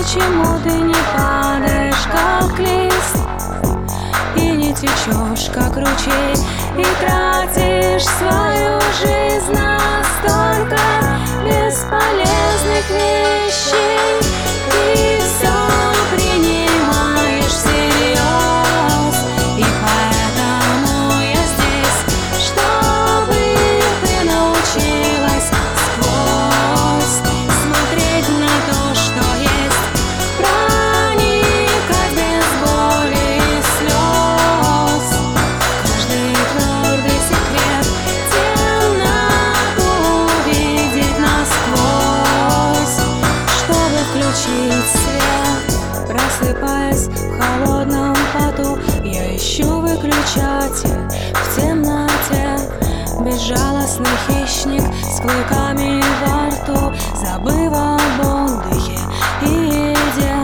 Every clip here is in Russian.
Почему ты не падаешь, как лист, и не течешь, как ручей, и тратишь свою жизнь на столько бесполезных вещей? Ты все принимаешь всерьез, и поэтому я здесь, чтобы ты научилась сквозь смотреть на то, что есть, проникать без боли и слез. Каждый твердый секрет темноту увидеть насквозь, чтобы включить свет. Просыпаясь в холодном поту, я ищу выключатель в темноте. Безжалостный хищник с клыками во рту, забыв об отдыхе и еде,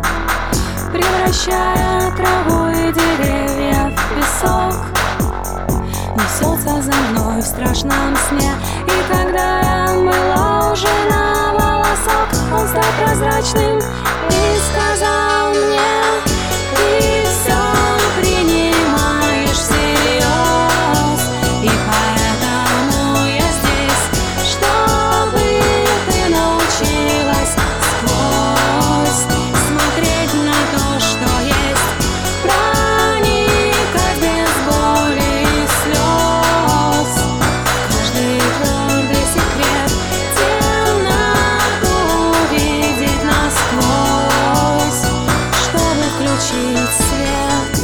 превращая траву и деревья в песок, несется за мной в страшном сне. И когда я была уже на волосок, он стал прозрачным и сказал мне: ты все принимаешь всерьез, и поэтому я здесь, чтобы ты научилась сквозь смотреть на то, что есть, проникать без боли и слез. Каждый твердый секрет темноту увидеть насквозь, чтобы включить свет.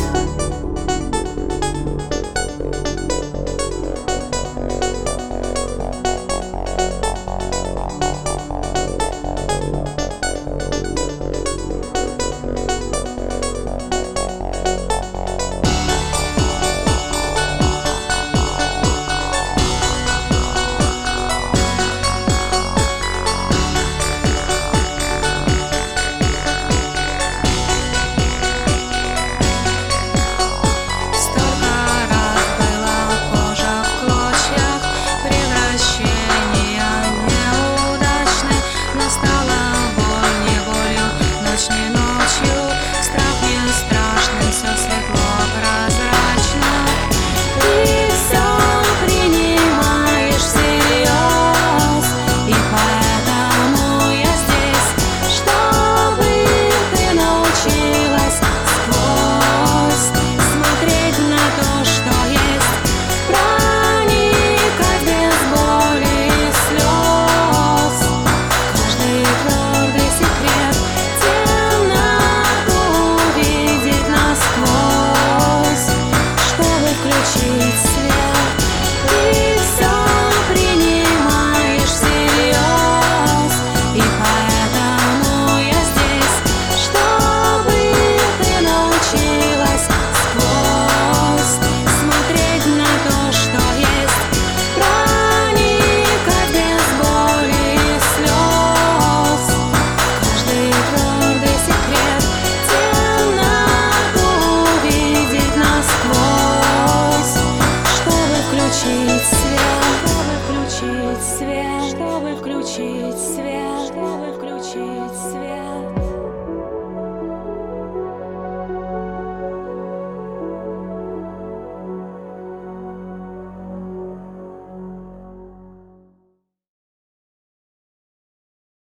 Включить